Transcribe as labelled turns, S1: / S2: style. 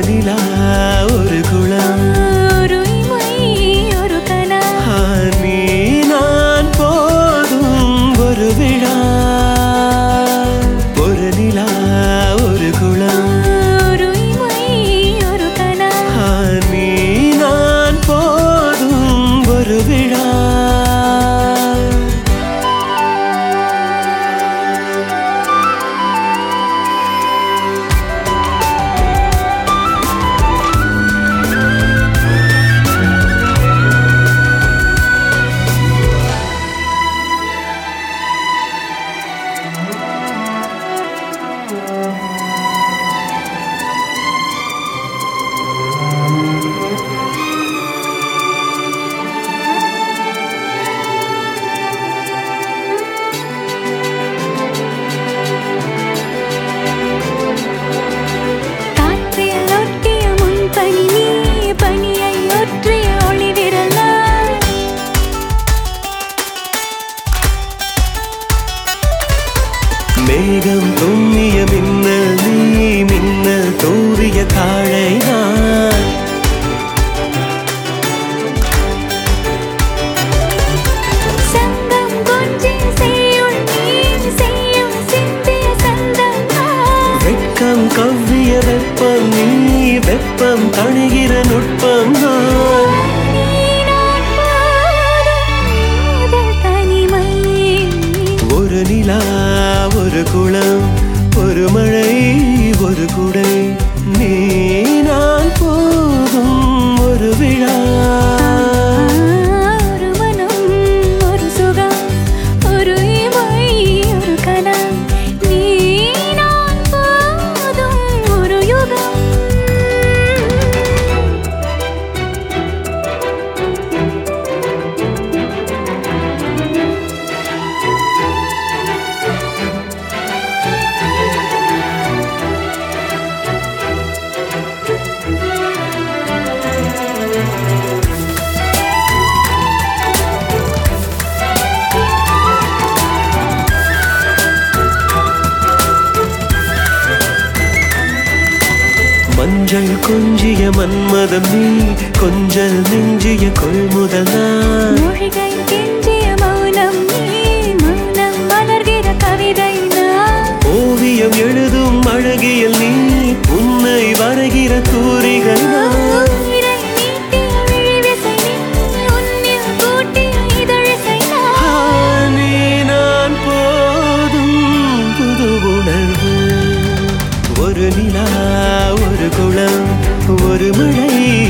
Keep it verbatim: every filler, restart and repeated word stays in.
S1: நிலா ஒரு குளம்
S2: ஒரு இமை ஒரு கனா
S1: நீ நான் போதும் ஒரு விழா ஒரு நிலா ஒரு குளம்
S2: ஒரு இமை ஒரு கனா
S1: நீ நான் போதும் ஒரு விழா மேகம் துண்ணிய மின்னல் நீ மின்னல் தூவிய தாழை நான்
S2: சங்கம் கொஞ்சி செய்யுள் நீ செய்யும் சிந்திய சந்தம்
S1: வெட்கம் கவ்விய வெப்பம் நீ வெப்பம் தணிகிற நுட்பம் நான் ஒரு நிலா ஒரு குளம் ஒரு மழை ஒரு குடை நீ நான் போதும் ஒரு விழா
S2: ஒரு மனம் ஒரு சுகம் ஒரு இமை ஒரு கனா நீ நான் போதும் ஒரு யுகம்
S1: மஞ்சள் கொஞ்சிய மன்மதம் நீ கொஞ்சல் நெஞ்சிய கொள்முதல் நான்
S2: மொழிகை கெஞ்சிய மௌனம் நீ மௌனம் மலர்கிற கவிதை நான்
S1: ஓவியம் எழுதும் அழகியல் நீ உன்னை வரைகிற தூரிகை நான்
S2: உயிரை நீட்டிய விழிவிசை நீ உன்னில் கூட்டிய இதழிசை நான்
S1: நீ நான் போதும் புது உணர்வு ஒரு நிலா ஒரு குளம் ஒரு மழை